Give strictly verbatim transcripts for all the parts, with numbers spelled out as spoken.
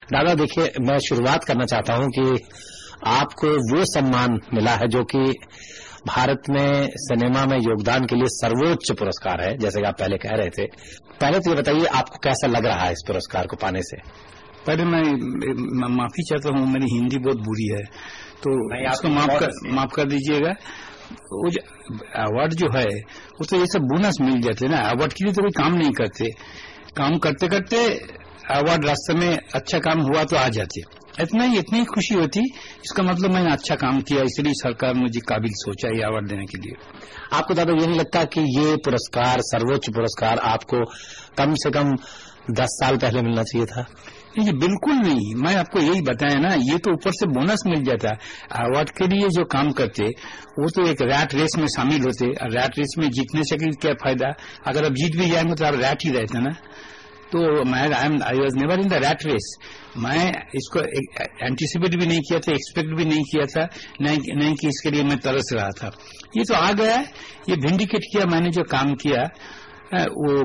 दादा देखिए, मैं शुरुआत करना चाहता हूं कि आपको वो सम्मान मिला है जो कि भारत में सिनेमा में योगदान के लिए सर्वोच्च पुरस्कार है, जैसे कि आप पहले कह रहे थे। पहले तो ये बताइए, आपको कैसा लग रहा है इस पुरस्कार को पाने से? पहले मैं माफी चाहता हूँ, मेरी हिंदी बहुत बुरी है, तो आपको माफ कर माफ कर दीजिएगा। वो अवार्ड जो है वो तो ये सब बोनस मिल जाते हैं ना, अवार्ड के लिए तो कोई काम नहीं करते, काम करते करते अवार्ड रास्ते में अच्छा काम हुआ तो आ जाते, इतना ही इतनी खुशी होती। इसका मतलब मैंने अच्छा काम किया, इसलिए सरकार मुझे काबिल सोचा ये अवार्ड देने के लिए। आपको दादा ये नहीं लगता कि ये पुरस्कार, सर्वोच्च पुरस्कार, आपको कम से कम दस साल पहले मिलना चाहिए था? नहीं, बिल्कुल नहीं। मैं आपको यही बताया ना, ये तो ऊपर से बोनस मिल जाता। अवार्ड के लिए जो काम करते वो तो एक रैट रेस में शामिल होते, और रैट रेस में जीतने से क्या फायदा? अगर आप जीत भी जाएंगे तो आप रैट ही रहते ना। तो मैं I was never in the rat race. मैं इसको एंटिसिपेट भी नहीं किया था, एक्सपेक्ट भी नहीं किया था, नहीं, नहीं कि इसके लिए मैं तरस रहा था। ये तो आ गया, ये विंडिकेट किया मैंने जो काम किया, वो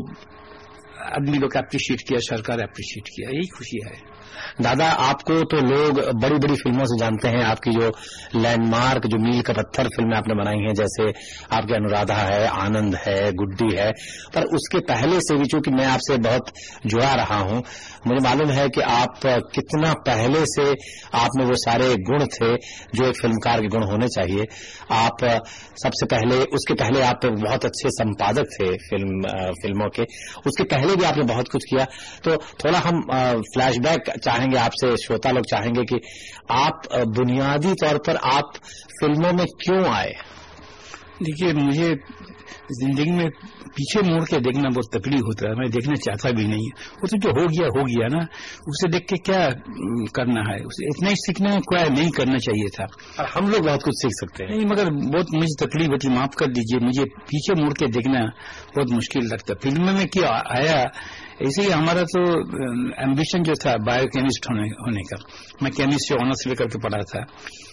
आदमी लोग अप्रिशिएट किया, सरकार अप्रिशिएट किया, यही खुशी है। दादा, आपको तो लोग बड़ी बड़ी फिल्मों से जानते हैं, आपकी जो लैंडमार्क, जो मील का पत्थर फिल्में आपने बनाई हैं, जैसे आपकी अनुराधा है, आनंद है, गुड्डी है। पर उसके पहले से भी, चूंकि मैं आपसे बहुत जुड़ा रहा हूं, मुझे मालूम है कि आप कितना पहले से आप में वो सारे गुण थे जो एक फिल्मकार के गुण होने चाहिए। आप सबसे पहले, उसके पहले आप बहुत अच्छे संपादक थे फिल्म फिल्मों के, उसके पहले भी आपने बहुत कुछ किया। तो थोड़ा हम फ्लैशबैक चाहेंगे आपसे, श्रोता लोग चाहेंगे कि आप बुनियादी तौर पर आप फिल्मों में क्यों आए? देखिए, मुझे जिंदगी में पीछे मुड़ के देखना बहुत तकलीफ होता है, मैं देखना चाहता भी नहीं। वो तो जो हो गया हो गया ना, उसे देख के क्या करना है, उसे इतना ही सीखना क्या नहीं करना चाहिए था। और हम लोग बहुत कुछ सीख सकते हैं। नहीं, मगर बहुत मुझे तकलीफ होती, माफ कर दीजिए, मुझे पीछे मुड़ के देखना बहुत मुश्किल लगता। फिल्म में क्या आया, ऐसे ही हमारा तो एम्बिशन जो था बायोकेमिस्ट होने, होने का। मैं केमिस्ट से ऑनर्स लेकर के पढ़ा था,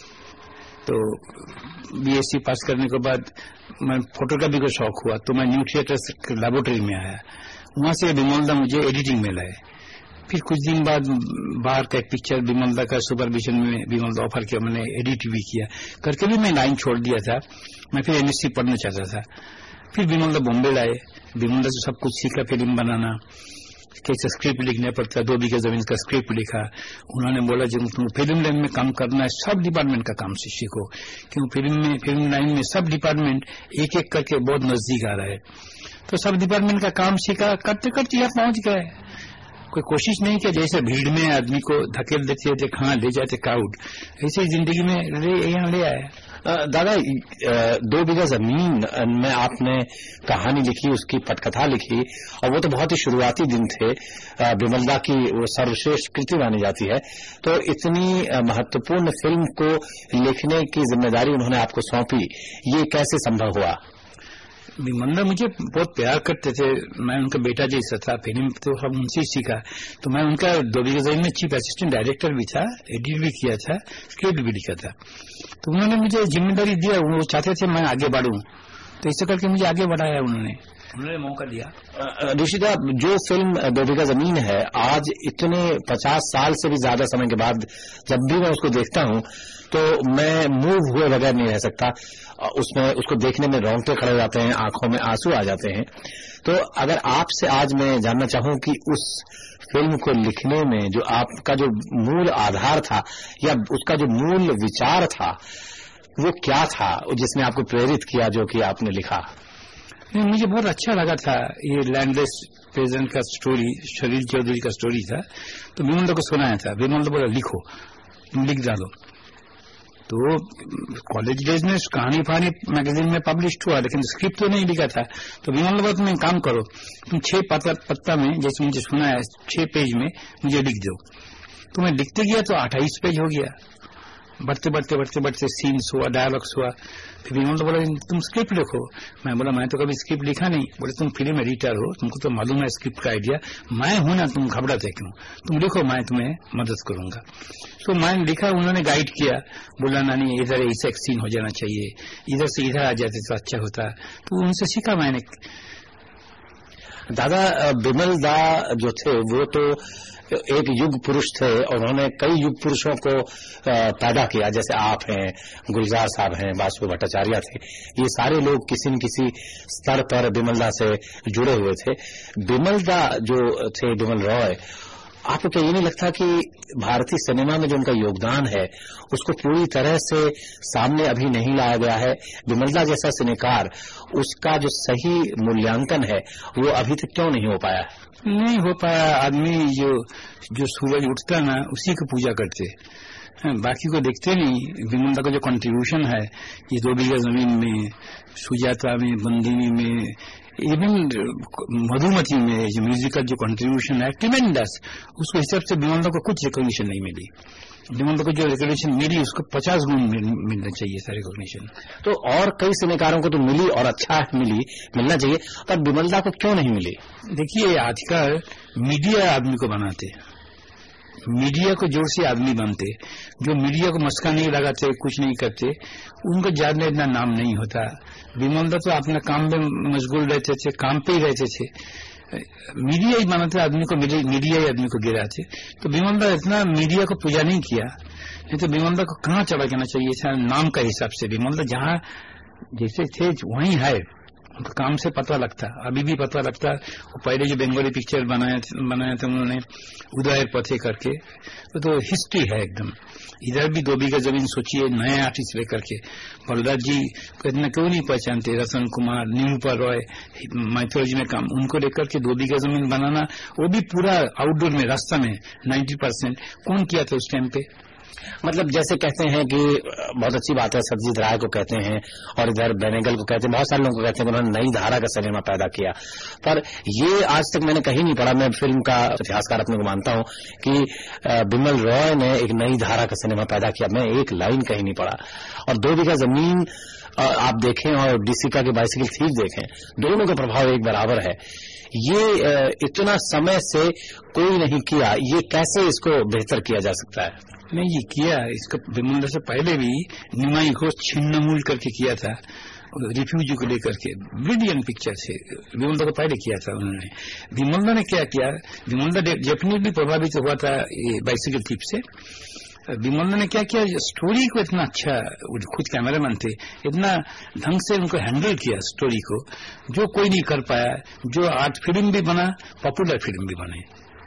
तो बीएससी पास करने के बाद मैं फोटोग्राफी का शौक हुआ, तो मैं न्यू थिएटर लेबोरेटरी में आया। वहां से विमलदा मुझे एडिटिंग में लाए। फिर कुछ दिन बाद बाहर का एक पिक्चर विमलदा का सुपरविजन में विमलदा ऑफर किया, मैंने एडिट भी किया। करके भी मैं लाइन छोड़ दिया था, मैं फिर एमएससी पढ़ना चाहता था। फिर विमलदा बॉम्बे लाए, विमलदा से सब कुछ सीखा, फिल्म बनाना, कैसे स्क्रिप्ट लिखना पड़ता, दो बीघा जमीन का स्क्रिप्ट लिखा। उन्होंने बोला जब तुम फिल्म लाइन में काम करना है, सब डिपार्टमेंट का काम से सीखो, क्यों फिल्म में फिल्म लाइन में सब डिपार्टमेंट एक एक करके बहुत नजदीक आ रहा है। तो सब डिपार्टमेंट का काम सीखा, करते करते यहाँ पहुंच गए। कोई कोशिश नहीं किया, जैसे भीड़ में आदमी को धकेल देते थे, कहाँ ले जाते क्राउड, ऐसे जिंदगी में यहाँ ले आए। दादा, दो बीघा जमीन में आपने कहानी लिखी, उसकी पटकथा लिखी, और वो तो बहुत ही शुरुआती दिन थे, विमलदा की वो सर्वश्रेष्ठ कृति मानी जाती है। तो इतनी महत्वपूर्ण फिल्म को लिखने की जिम्मेदारी उन्होंने आपको सौंपी, ये कैसे संभव हुआ? विमलदा मुझे बहुत प्यार करते थे, मैं उनका बेटा जैसा था, फिल्म तो हम उनसे ही सीखा। तो मैं उनका दो बीघा जमीन में चीफ असिस्टेंट डायरेक्टर भी था, एडिट भी किया था, स्क्रिप्ट भी लिखा था। तो उन्होंने मुझे जिम्मेदारी दिया, वो चाहते थे मैं आगे बढ़ूं, तो ऐसे करके मुझे आगे बढ़ाया उन्होंने उन्होंने मौका दिया। ऋषिदा, जो फिल्म दो बीघा जमीन है, आज इतने पचास साल से भी ज्यादा समय के बाद जब भी मैं उसको देखता हूं तो मैं मूव हुए बगैर नहीं रह सकता। उसमें उसको देखने में रोंगटे खड़े हो जाते हैं, आंखों में आंसू आ जाते हैं। तो अगर आपसे आज मैं जानना चाहूं कि उस फिल्म को लिखने में जो आपका जो मूल आधार था, या उसका जो मूल विचार था, वो क्या था जिसने आपको प्रेरित किया, जो कि आपने लिखा? नहीं, मुझे बहुत अच्छा लगा था ये लैंडलेस प्रेजेंट का स्टोरी, शरीर चौधरी का स्टोरी था। तो विमलदा को सुनाया था, विमलदा बोला लिखो, तुम लिख डालो। तो कॉलेज डेज में कहानी फहानी मैगजीन में पब्लिश हुआ, लेकिन स्क्रिप्ट तो नहीं लिखा था। तो विमलदा बोला तुम काम करो, तुम छह पत्ता पत्ता में, जैसे मुझे सुनाया, छह पेज में मुझे लिख दो। तो मैं लिखते गया तो अट्ठाईस पेज हो गया, बढ़ते बढ़ते बढ़ते बढ़ते सीन्स हुआ, डायलॉग्स हुआ। फिर विमलदा बोला तुम स्क्रिप्ट लिखो। मैं बोला मैं तो कभी स्क्रिप्ट लिखा नहीं। बोले तुम फिल्म एडिटर हो, तुमको तो मालूम है स्क्रिप्ट का आइडिया, मैं हूं ना, तुम घबराते क्यों, तुम लिखो, मैं तुम्हें मदद करूंगा। तो मैंने लिखा, उन्होंने गाइड किया, बोला नानी इधर ऐसा एक सीन हो जाना चाहिए, इधर से इधर आ जाते तो अच्छा होता। तो उनसे सीखा मैंने। दादा, विमलदा जो थे वो तो एक युग पुरुष थे और उन्होंने कई युग पुरुषों को पैदा किया, जैसे आप हैं, गुलजार साहब हैं, वासुदेव भट्टाचार्य थे। ये सारे लोग किसी न किसी स्तर पर बिमल से जुड़े हुए थे। बिमल दा जो थे, बिमल रॉय, आपको क्या ये नहीं लगता कि भारतीय सिनेमा में जो उनका योगदान है उसको पूरी तरह से सामने अभी नहीं लाया गया है? बिमलदा जैसा सिनेकार, उसका जो सही मूल्यांकन है वो अभी तक क्यों नहीं हो पाया? नहीं हो पाया। आदमी जो जो सूरज उठता ना उसी की पूजा करते, बाकी को देखते नहीं। बिमलदा का जो कंट्रीब्यूशन है ये दो बीघा जमीन में, सुजाता में, बंदिनी में, इवन मधुमती में जो म्यूजिकल जो कंट्रीब्यूशन है ट्रिमेंडस, उसके हिसाब से बिमलदा को कुछ रिकॉग्निशन नहीं मिली। बिमलदा को जो रिकॉग्निशन मिली उसको पचास गुण मिलना चाहिए था रिकॉग्निशन। तो और कई सिनेकारों को तो मिली और अच्छा मिली, मिलना चाहिए, पर बिमलदा को क्यों नहीं मिली? देखिए आजकल मीडिया आदमी को बनाते, मीडिया को जोर से आदमी बनते, जो मीडिया को मस्का नहीं लगाते, कुछ नहीं करते, उनको ज्यादा इतना नाम नहीं होता। बिमलदा तो अपने काम में मशगूल रहते थे, काम पे ही रहते थे, मीडिया ही बनाते आदमी को, मीडिया ही आदमी को गिराते। तो बिमलदा इतना मीडिया को पूजा नहीं किया, नहीं तो बिमलदा को कहाँ चढ़ा जाना चाहिए था नाम का हिसाब से। बिमलदा जहाँ जैसे थे वहीं है, तो काम से पता लगता, अभी भी पता लगता। वो पहले जो बंगाली पिक्चर बनाए बनाए थे उन्होंने उदय पथे करके, वो तो हिस्ट्री है एकदम। इधर भी दो बीघा जमीन सोचिए, नए आर्टिस्ट लेकर के, बलराज जी को इतना क्यों नहीं पहचानते, रतन कुमार, नीलूफर रॉय माइथोलॉजी में काम, उनको लेकर के दो बीघा जमीन बनाना, वो भी पूरा आउटडोर में, रास्ता में नाइन्टी परसेंट कौन किया था उस टाइम पे? मतलब जैसे कहते हैं कि बहुत अच्छी बात है, सत्यजीत राय को कहते हैं और इधर बेनेगल को कहते हैं, बहुत सारे लोगों को कहते हैं कि उन्होंने नई धारा का सिनेमा पैदा किया, पर ये आज तक मैंने कहीं नहीं पढ़ा। मैं फिल्म का इतिहासकार अपने को मानता हूं कि बिमल रॉय ने एक नई धारा का सिनेमा पैदा किया, मैं एक लाइन कहीं नहीं पढ़ा। और दो बीघा जमीन आप देखें और डीसिका के बाइसिकल थीफ देखें, दोनों का प्रभाव एक बराबर है। ये इतना समय से कोई नहीं किया, ये कैसे इसको बेहतर किया जा सकता है? नहीं, ये किया, इसको बिमलदा से पहले भी निमाई घोष छिन्नमूल करके किया था, रिफ्यूजी को लेकर के, ब्रिलियंट पिक्चर से बिमलदा को पहले किया था उन्होंने। बिमलदा ने क्या किया, बिमलदा डेफिनेटली प्रभावित हुआ था बाइसिकल थीफ से। बिमलदा ने क्या किया, स्टोरी को इतना अच्छा, खुद कैमरामैन थे, इतना ढंग से उनको हैंडल किया स्टोरी को, जो कोई नहीं कर पाया। जो आर्ट फिल्म भी बना, पॉपुलर फिल्म भी बने।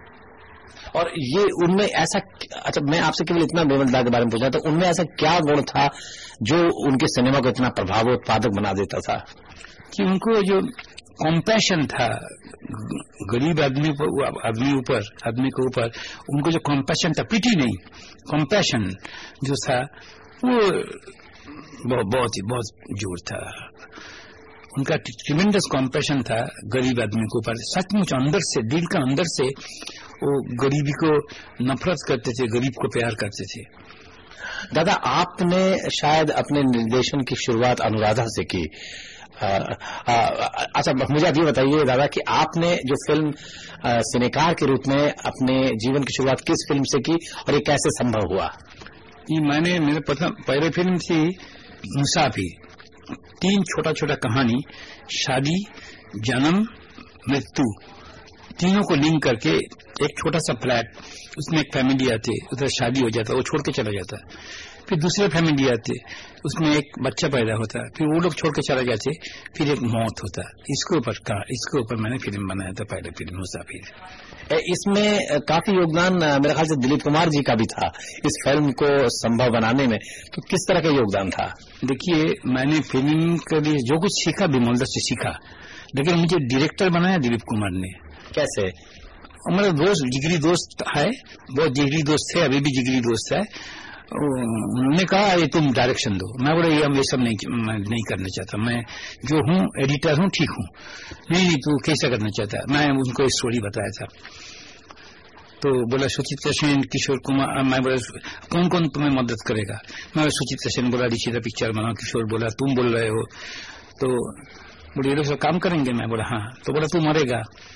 और ये उनमें ऐसा, अच्छा मैं आपसे केवल इतना बिमलदा के बारे में पूछा, तो उनमें ऐसा क्या गुण था जो उनके सिनेमा को इतना प्रभावोत्पादक बना देता था? कि उनको जो कॉम्पैशन था गरीब आदमी आदमी ऊपर आदमी के ऊपर, उनको जो कॉम्पैशन था, पिटी नहीं, कॉम्पैशन जो था वो बहुत ही बहुत जोर था उनका। ट्रिमेंडस कॉम्पैशन था गरीब आदमी के ऊपर, सचमुच अंदर से, दिल का अंदर से वो गरीबी को नफरत करते थे, गरीब को प्यार करते थे। दादा, आपने शायद अपने निर्देशन की शुरुआत अनुराधा से की। आ, आ, अच्छा मुझे आप ये बताइए दादा कि आपने जो फिल्म आ, सिनेकार के रूप में अपने जीवन की शुरुआत किस फिल्म से की और ये कैसे संभव हुआ? ये मैंने मेरे प्रथम पहले फिल्म थी मुसाफिर, तीन छोटा छोटा कहानी, शादी, जन्म, मृत्यु, तीनों को लिंक करके एक छोटा सा फ्लैट, उसमें एक फैमिली आती, उधर शादी हो जाता, वो छोड़ के चला जाता। फिर दूसरे फैमिली आते, उसमें एक बच्चा पैदा होता, फिर वो लोग छोड़ के चला जाते, फिर एक मौत होता। इसके ऊपर का इसके ऊपर मैंने फिल्म बनाया था, पहले फिल्म मुसाफिर। इसमें काफी योगदान मेरे ख्याल से दिलीप कुमार जी का भी था इस फिल्म को संभव बनाने में, तो किस तरह का योगदान था? देखिए, मैंने फिल्म के लिए जो कुछ सीखा बिमलदा से सीखा, लेकिन मुझे डायरेक्टर बनाया दिलीप कुमार ने। कैसे? हमारा दोस्त, जिगरी दोस्त है, बहुत जिगरी दोस्त थे, अभी भी जिगरी दोस्त है। उन्होंने कहा ये तुम डायरेक्शन दो, मैं बोला ये हम ये सब नहीं, मैं नहीं करना चाहता, मैं जो हूँ एडिटर हूँ, ठीक हूँ। नहीं नहीं तू कैसा करना चाहता है? मैं उनको स्टोरी बताया था, तो बोला सुचित्रा सेन, किशोर कुमार। मैं बोला कौन कौन तुम्हें मदद करेगा? मैं सुचित्रा सेन बोला रिचिता पिक्चर बनाओ, किशोर बोला तुम बोल रहे हो, तो बोले ये लोग सब काम करेंगे। मैं बोला हाँ, तो बोला तू मरेगा।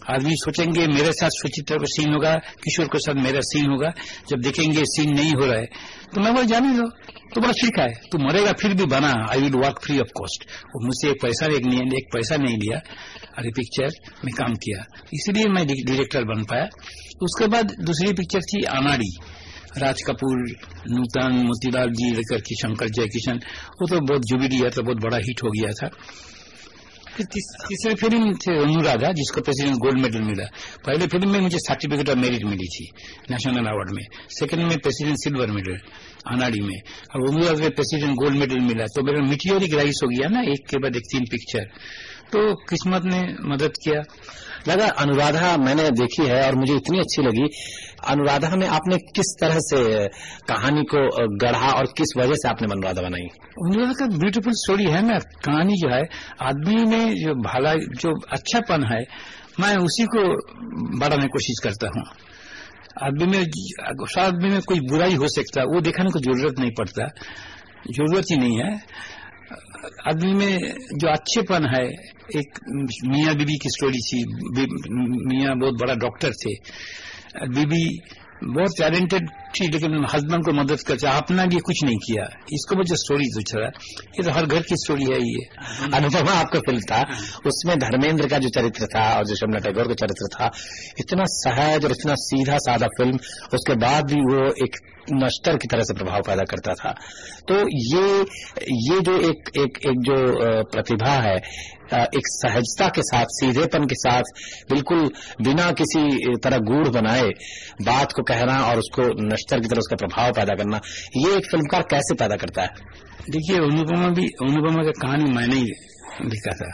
आदमी सोचेंगे मेरे साथ सुचित्रा का सीन होगा, किशोर के साथ मेरा सीन होगा, जब देखेंगे सीन नहीं हो रहा है तो मैं बोल जाने दो, तो बड़ा ठीक है, तू मरेगा फिर भी बना, I will work free of cost. और मुझसे एक पैसा एक, एक पैसा नहीं लिया, अरे पिक्चर में काम किया, इसलिए मैं डायरेक्टर बन पाया। उसके बाद दूसरी पिक्चर थी अनाड़ी, राज कपूर, नूतन, मोतीलाल जी लेकर के शंकर जयकिशन, वो तो बहुत जुबिली था, बहुत बड़ा हिट हो गया था। फिर तीसरी फिल्म थे अनुराधा, जिसको प्रेसिडेंट गोल्ड मेडल मिला। पहले फिल्म में मुझे सर्टिफिकेट ऑफ मेरिट मिली थी नेशनल अवार्ड में, सेकंड में प्रेसिडेंट सिल्वर मेडल अनाड़ी में, और अनुराधा में प्रेसिडेंट गोल्ड मेडल मिला। तो मेरा मिटियोरिक राइस हो गया ना, एक के बाद एक तीन पिक्चर, तो किस्मत ने मदद किया। लगा अनुराधा मैंने देखी है और मुझे इतनी अच्छी लगी। अनुराधा में आपने किस तरह से कहानी को गढ़ा और किस वजह से आपने अनुराधा बनाई? अनुराधा का ब्यूटीफुल स्टोरी है ना, कहानी जो है आदमी में जो भला जो अच्छापन है मैं उसी को बढ़ाने की कोशिश करता हूँ। आदमी में आदमी में कोई बुराई हो सकता है वो दिखाने को जरूरत नहीं पड़ता, जरूरत ही नहीं है। आदमी में जो अच्छेपन है, एक मियाँ बीबी की स्टोरी थी, मियाँ बहुत बड़ा डॉक्टर थे, बीबी बहुत टैलेंटेड थी लेकिन हस्बैंड को मदद करता, अपना लिए कुछ नहीं किया, इसको वजह स्टोरी दूसरा, ये तो हर घर की स्टोरी है। ये अनुपमा आपका फिल्म था, उसमें धर्मेंद्र का जो चरित्र था और जो शबना टैगोर का चरित्र था, इतना सहज और इतना सीधा साधा फिल्म, उसके बाद भी वो एक नश्तर की तरह से प्रभाव पैदा करता था। तो ये ये जो एक एक एक जो प्रतिभा है, एक सहजता के साथ, सीधेपन के साथ, बिल्कुल बिना किसी तरह गूढ़ बनाए बात को कहना और उसको नश्तर की तरह उसका प्रभाव पैदा करना, ये एक फिल्मकार कैसे पैदा करता है? देखिए अनुपमा भी, अनुपमा का कहानी मैंने ही लिखा था।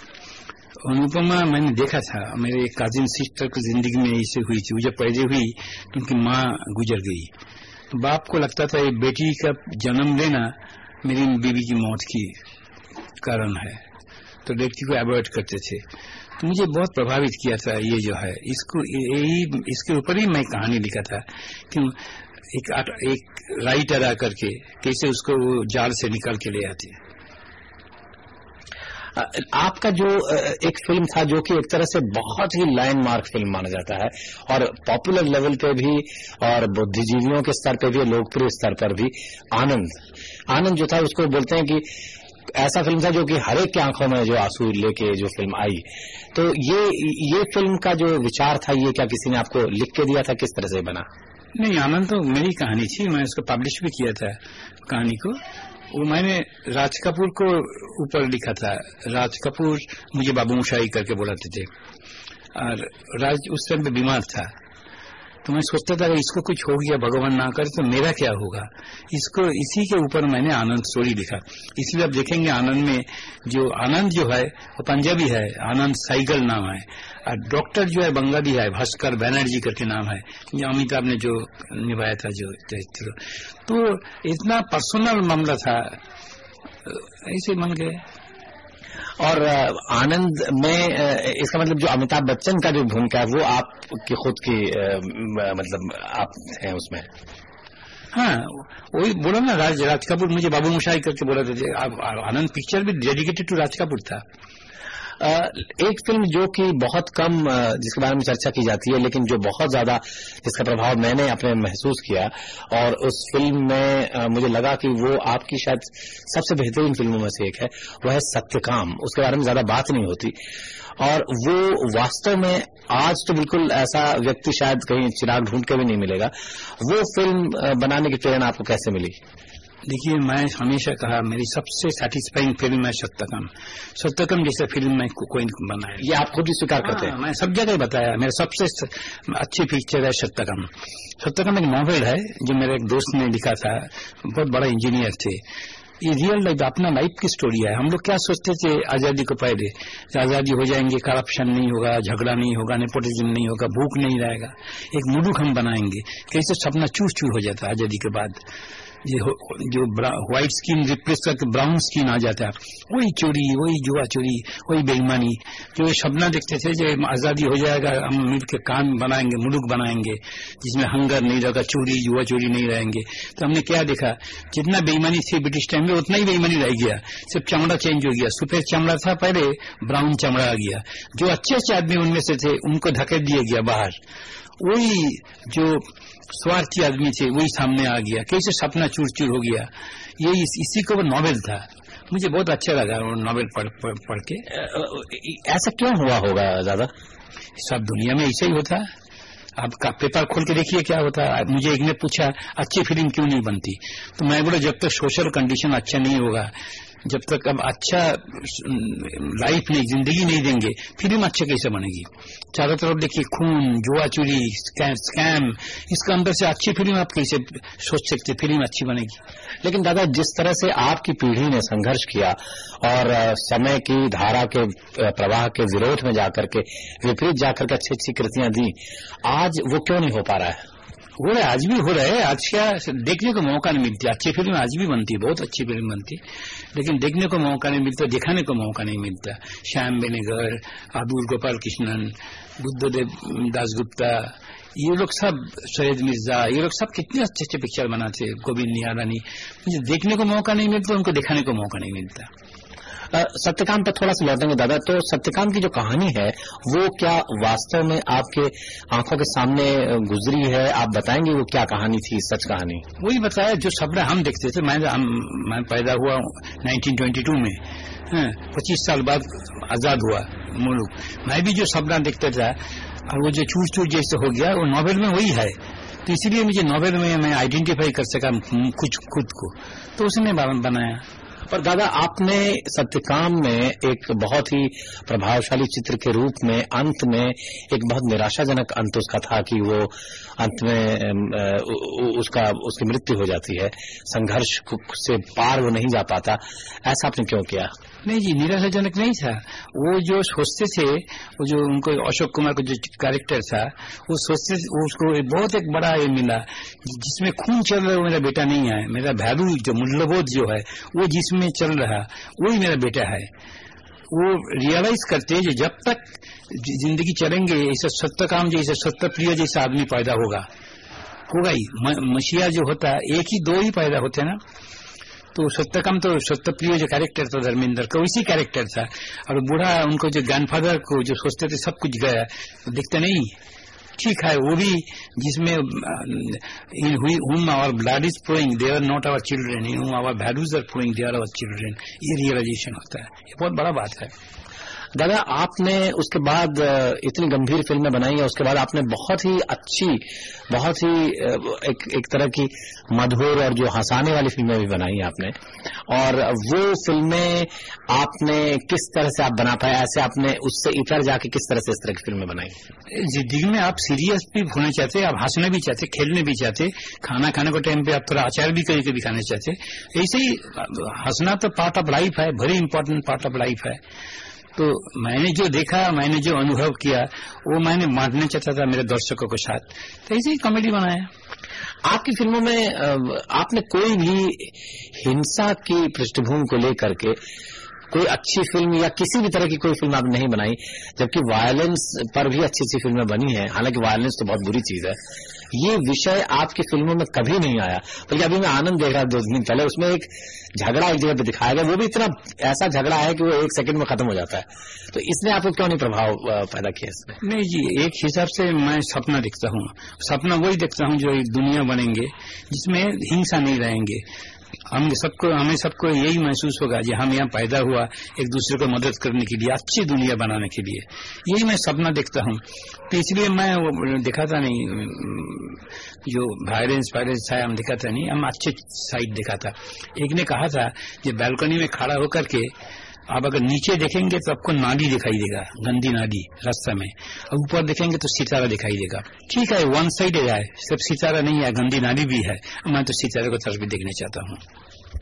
अनुपमा मैंने देखा था, मेरे काजिन सिस्टर की जिंदगी में ऐसे हुई थी। वो जब पैदा हुई तो उनकी माँ गुजर गई, तो बाप को लगता था ये बेटी का जन्म लेना मेरी बीवी की मौत की कारण है, तो बेटी को अवॉइड करते थे। तो मुझे बहुत प्रभावित किया था ये जो है, इसको यही इसके ऊपर ही मैं कहानी लिखा था कि एक एक राइटर आकर के कैसे उसको जाल से निकाल के ले आती है। आपका जो एक फिल्म था जो कि एक तरह से बहुत ही लैंडमार्क फिल्म माना जाता है और पॉपुलर लेवल पे भी और बुद्धिजीवियों के स्तर पे भी, लोकप्रिय स्तर पर भी, आनंद आनंद जो था उसको बोलते हैं कि ऐसा फिल्म था जो कि हर एक की आंखों में जो आंसू लेके जो फिल्म आई। तो ये ये फिल्म का जो विचार था, ये क्या किसी ने आपको लिख के दिया था, किस तरह से बना? नहीं, आनंद तो मेरी कहानी थी, मैं उसको पब्लिश भी किया था कहानी को। वो मैंने राज कपूर को ऊपर लिखा था। राज कपूर मुझे बाबू मोशाई करके बुलाते थे और राज उस टाइम पे बीमार था, तो मैं सोचता था इसको कुछ हो गया, भगवान ना करे तो मेरा क्या होगा। इसको इसी के ऊपर मैंने आनंद स्टोरी लिखा। इसलिए आप देखेंगे आनंद में जो आनंद जो है वो पंजाबी है, आनंद साइगल नाम है, और डॉक्टर जो है बंगाली है, भास्कर बैनर्जी करके नाम है, जो अमिताभ ने जो निभाया था जो चरित्र। तो इतना पर्सनल मामला था, ऐसे मन गए। और आनंद में इसका मतलब जो अमिताभ बच्चन का जो भूमिका है वो आपकी खुद की मतलब आप हैं उसमें? हाँ, वही बोला ना, राज राज कपूर मुझे बाबू मोशाई करके बोला था। आनंद पिक्चर भी डेडिकेटेड टू राज कपूर था। एक फिल्म जो कि बहुत कम जिसके बारे में चर्चा की जाती है, लेकिन जो बहुत ज्यादा जिसका प्रभाव मैंने अपने महसूस किया, और उस फिल्म में मुझे लगा कि वो आपकी शायद सबसे बेहतरीन फिल्मों में से एक है, वो है सत्यकाम। उसके बारे में ज्यादा बात नहीं होती, और वो वास्तव में आज तो बिल्कुल ऐसा व्यक्ति शायद कहीं चिराग ढूंढ के भी नहीं मिलेगा। वो फिल्म बनाने की प्रेरणा आपको कैसे मिली? देखिए, मैं हमेशा कहा मेरी सबसे सैटिस्फाइंग फिल्म है सत्यकम। सत्यकम जैसे फिल्म में को, कोई बनाया, ये आप खुद ही स्वीकार करते हैं? मैं सब जगह बताया, मेरा सबसे अच्छी पिक्चर है सत्यकम। सत्यकम एक नॉवेल है जो मेरे एक दोस्त ने लिखा था, बहुत बड़ा इंजीनियर थे। ये रियल लाइफ, अपना लाइफ की स्टोरी है। हम लोग क्या सोचते थे आजादी को पहले, आजादी हो जाएंगे, करप्शन नहीं होगा, झगड़ा नहीं होगा, नेपोटिज्म नहीं होगा, भूख नहीं रहेगा, एक मुलुक हम बनाएंगे। कैसे सपना चूर चूर हो जाता आजादी के बाद। जो व्हाइट स्किन रिप्लेस करके ब्राउन स्किन आ जाता है, वही चोरी, वही जुआ चोरी, वही बेईमानी। जो ये सपना देखते थे जो आजादी हो जाएगा, हम मिलकर काम बनाएंगे, मुल्क बनाएंगे जिसमें हंगर नहीं रहेगा, चोरी जुआ चोरी नहीं रहेंगे। तो हमने क्या देखा, जितना बेईमानी थी ब्रिटिश टाइम में उतना ही बेईमानी रह गया, सिर्फ चमड़ा चेंज हो गया। सफेद चमड़ा था पहले, ब्राउन चमड़ा आ गया। जो अच्छे अच्छे आदमी उनमें से थे उनको धकेल दिया गया बाहर, वही जो स्वार्थी आदमी थे वही सामने आ गया। कैसे सपना चूर चूर हो गया। ये इस, इसी को वो नॉवेल था, मुझे बहुत अच्छा लगा वो नॉवेल पढ़, पढ़, पढ़ के। ऐसा क्यों हुआ होगा दादा? सब दुनिया में ऐसा ही होता है। आप का पेपर खोल के देखिए क्या होता है। मुझे एक ने पूछा अच्छी फिल्म क्यों नहीं बनती, तो मैं बोला जब तक सोशल कंडीशन अच्छा नहीं होगा, जब तक अब अच्छा लाइफ नहीं, जिंदगी नहीं देंगे, फिल्म अच्छे कैसे बनेगी। चारों तरफ देखिए खून, जुआ चोरी, स्कैम, इसका अंदर से अच्छी फिल्म आप कैसे सोच सकते फिल्म अच्छी बनेगी। लेकिन दादा जिस तरह से आपकी पीढ़ी ने संघर्ष किया और समय की धारा के प्रवाह के विरोध में जाकर के, विपरीत जाकर के अच्छी अच्छी कृतियां दी, आज वो क्यों नहीं हो पा रहा है? हो रहा है, आज भी हो रहा है। आज क्या देखने को मौका नहीं मिलती। अच्छी फिल्म आज भी बनती है, बहुत अच्छी फिल्म बनती, लेकिन देखने को मौका नहीं मिलता, दिखाने को मौका नहीं मिलता। श्याम बेनेगल, अबुल गोपाल कृष्णन, बुद्धदेव दासगुप्ता, ये लोग सब, सैयद मिर्जा, ये लोग सब कितने अच्छे अच्छे पिक्चर बनाते, गोविंद नियारानी। मुझे देखने को मौका नहीं मिलता, उनको दिखाने को मौका नहीं मिलता। सत्यकाम पर थोड़ा सा लौटेंगे दादा। तो सत्यकाम की जो कहानी है वो क्या वास्तव में आपके आंखों के सामने गुजरी है? आप बताएंगे वो क्या कहानी थी, सच कहानी? वही बताया जो सपना हम देखते थे। मैं मैं पैदा हुआ नाइनटीन ट्वेंटी टू में, पच्चीस साल बाद आजाद हुआ मुल्क। मैं भी जो सपना देखता था और वो जो चूर चूर जैसे हो गया, वो नॉवेल में वही है। तो इसीलिए मुझे नॉवेल में मैं आइडेंटिफाई कर सका कुछ खुद को, तो उसने बनाया। पर दादा आपने सत्यकाम में एक बहुत ही प्रभावशाली चित्र के रूप में अंत में एक बहुत निराशाजनक अंत उसका था कि वो अंत में उसका उसकी मृत्यु हो जाती है, संघर्ष से पार वो नहीं जा पाता। ऐसा आपने क्यों किया? नहीं जी, निराशाजनक नहीं था। वो जो सोचते थे, वो जो उनको अशोक कुमार का जो कैरेक्टर था, वो सोचते उसको बहुत एक बड़ा ये मिला जिसमें खून चल रहा है, वो मेरा बेटा नहीं है। मेरा वैल्यू जो मूल्यबोध जो है वो जिसमें चल रहा वही मेरा बेटा है। वो रियलाइज करते जो जब तक जिंदगी चलेंगे ऐसा सत्यकाम जैसा सत्यप्रिय जैसा आदमी पैदा होगा होगा ही। मसीहा जो होता है एक ही दो ही पैदा होते हैं ना, तो सत्यकाम तो सत्यप्रिय जो कैरेक्टर था धर्मेंद्र का वैसी कैरेक्टर था। और बूढ़ा उनको जो ग्रैंडफादर को जो सोचते थे सब कुछ गया, तो दिखते नहीं। ठीक है, वो भी जिसमें in whom our blood is flowing they are not our children, in whom our values are flowing they are our children, ये रियलाइजेशन होता है। ये बहुत बड़ा बात है। दादा आपने उसके बाद इतनी गंभीर फिल्में बनाई है, उसके बाद आपने बहुत ही अच्छी, बहुत ही एक, एक तरह की मधुर और जो हंसाने वाली फिल्में भी बनाई हैं आपने। और वो फिल्में आपने किस तरह से आप बना पाए? ऐसे आपने उससे इतर जाके किस तरह से इस तरह की फिल्में बनाई? जिंदगी में आप सीरियस भी होना चाहते, आप हंसना भी चाहते, खेलने भी चाहते, खाना खाने के टाइम पे आप थोड़ा अचार भी कभी कभी खाने चाहते। ऐसे ही हंसना तो पार्ट ऑफ लाइफ है, very important part of life है। तो मैंने जो देखा, मैंने जो अनुभव किया, वो मैंने बांटना चाहता था मेरे दर्शकों के साथ, तो ऐसे ही कॉमेडी बनाया। आपकी फिल्मों में आपने कोई भी हिंसा की पृष्ठभूमि को लेकर के कोई अच्छी फिल्म या किसी भी तरह की कोई फिल्म आपने नहीं बनाई, जबकि वायलेंस पर भी अच्छी अच्छी फिल्में बनी हैं। हालांकि वायलेंस तो बहुत बुरी चीज है, ये विषय आपकी फिल्मों में कभी नहीं आया। बल्कि अभी मैं आनंद देख रहा दो दिन पहले, उसमें एक झगड़ा एक जगह पे दिखाया गया, वो भी इतना ऐसा झगड़ा है कि वो एक सेकंड में खत्म हो जाता है। तो इसने आपको क्यों नहीं प्रभाव पैदा किया इसमें? नहीं जी, एक हिसाब से मैं सपना देखता हूँ। सपना वही देखता हूँ जो एक दुनिया बनेंगे जिसमें हिंसा नहीं रहेंगे। हम सबको हमें सबको यही महसूस होगा कि हम यहाँ पैदा हुआ एक दूसरे को मदद करने के लिए, अच्छी दुनिया बनाने के लिए। यही मैं सपना देखता हूँ। तो इसलिए मैं वो दिखाता नहीं जो वायलेंस वायलेंस है, हम दिखाता नहीं, हम अच्छे साइड दिखाता। एक ने कहा था कि बालकनी में खड़ा होकर के आप अगर नीचे देखेंगे तो आपको नाली दिखाई देगा, गंदी नाली रास्ता में, और ऊपर देखेंगे तो सितारा दिखाई देगा। ठीक है, वन साइड है, सिर्फ सितारा नहीं है, गंदी नाली भी है। मैं तो सितारे को तरफ भी देखना चाहता हूँ।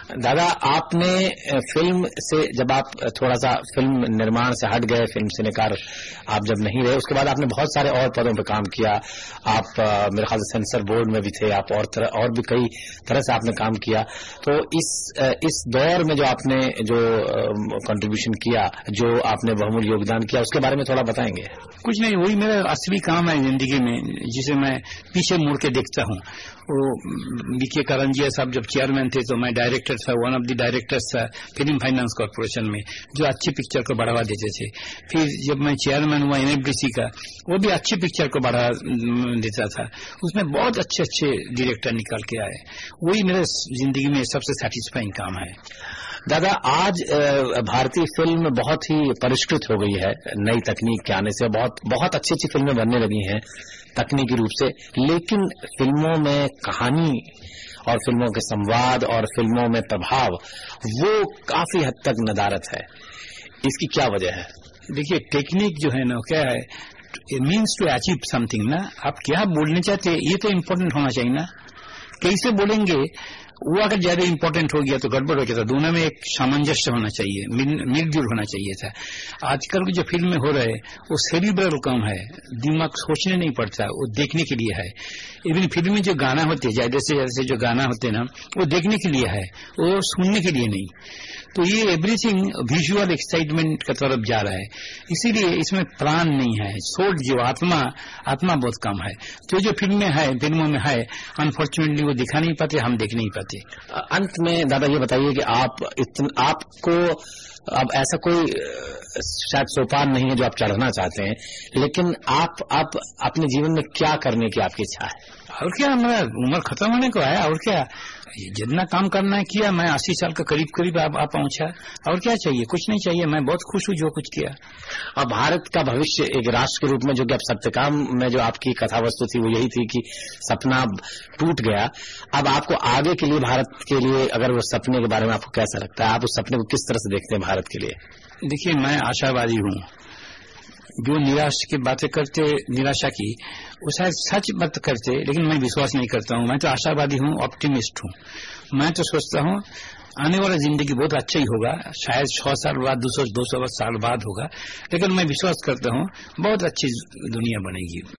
दादा, आपने फिल्म से जब आप थोड़ा सा फिल्म निर्माण से हट गए, फिल्म सिनेकार आप जब नहीं रहे, उसके बाद आपने बहुत सारे और पदों पर काम किया। आप मेरे ख्याल से सेंसर बोर्ड में भी थे आप, और तरह और भी कई तरह से आपने काम किया। तो इस इस दौर में जो आपने जो कंट्रीब्यूशन किया, जो आपने बहुमूल्य योगदान किया, उसके बारे में थोड़ा बताएंगे? कुछ नहीं, वही मेरा असली काम है जिंदगी में, जिसे मैं पीछे मुड़ के देखता हूँ। वो बीके करंजिया साहब जब चेयरमैन थे तो मैं डायरेक्टर था, वन ऑफ द डायरेक्टर्स था फिल्म फाइनेंस कॉर्पोरेशन में, जो अच्छी पिक्चर को बढ़ावा देते थे। फिर जब मैं चेयरमैन हुआ एनएफडीसी का, वो भी अच्छी पिक्चर को बढ़ावा देता था, उसमें बहुत अच्छे अच्छे डायरेक्टर निकल के आए। वही मेरे जिंदगी में सबसे सेटिस्फाइंग काम है। दादा, आज भारतीय फिल्म बहुत ही परिष्कृत हो गई है नई तकनीक के आने से, बहुत बहुत अच्छी अच्छी फिल्में बनने लगी हैं तकनीकी रूप से, लेकिन फिल्मों में कहानी और फिल्मों के संवाद और फिल्मों में प्रभाव वो काफी हद तक नदारत है। इसकी क्या वजह है? देखिए, टेक्निक जो है ना, क्या है, मीन्स टू अचीव समथिंग ना। आप क्या बोलना चाहते हैं ये तो इम्पोर्टेंट होना चाहिए ना। कैसे बोलेंगे वो अगर ज्यादा इंपॉर्टेंट हो गया तो गड़बड़ हो जाता। दोनों में एक सामंजस्य होना चाहिए, मिलजुल होना चाहिए था। आजकल की जो फिल्में हो रहे वो सेरिब्रल काम है, दिमाग सोचने नहीं पड़ता, वो देखने के लिए है। इवन फिल्म में जो गाना होते ज्यादा से ज्यादा जो गाना होते ना, वो देखने के लिए है, वो सुनने के लिए नहीं। तो ये एवरीथिंग विजुअल एक्साइटमेंट की तरफ जा रहा है, इसीलिए इसमें प्राण नहीं है, सोल जो आत्मा आत्मा बहुत कम है। तो जो फिल्में है फिल्मों में है, अनफॉर्चुनेटली वो दिखा नहीं पाते, हम देख नहीं पाते। अंत में दादा ये बताइए कि आप इतना आपको अब ऐसा कोई शायद सोपान नहीं है जो आप चढ़ना चाहते हैं, लेकिन आप आप अपने जीवन में क्या करने की आपकी इच्छा है? और क्या, मेरा उम्र खत्म होने को है, और क्या, जितना काम करना है किया। मैं अस्सी साल का करीब करीब आ, आ पहुंचा, और क्या चाहिए? कुछ नहीं चाहिए। मैं बहुत खुश हूँ जो कुछ किया। अब भारत का भविष्य एक राष्ट्र के रूप में, जो कि अब सत्यकाम में जो आपकी कथा वस्तु थी वो यही थी कि सपना टूट गया। अब आपको आगे के लिए, भारत के लिए, अगर वो सपने के बारे में आपको कैसा लगता है? आप उस सपने को किस तरह से देखते हैं भारत के लिए? देखिए, मैं आशावादी हूँ। जो निराश की बातें करते, निराशा की, वो शायद सच बात करते, लेकिन मैं विश्वास नहीं करता हूँ। मैं तो आशावादी हूँ, ऑप्टिमिस्ट हूँ। मैं तो सोचता हूँ आने वाला जिंदगी बहुत अच्छा ही होगा, शायद सौ साल बाद, दो सौ दो सौ साल बाद होगा, लेकिन मैं विश्वास करता हूँ बहुत अच्छी दुनिया बनेगी।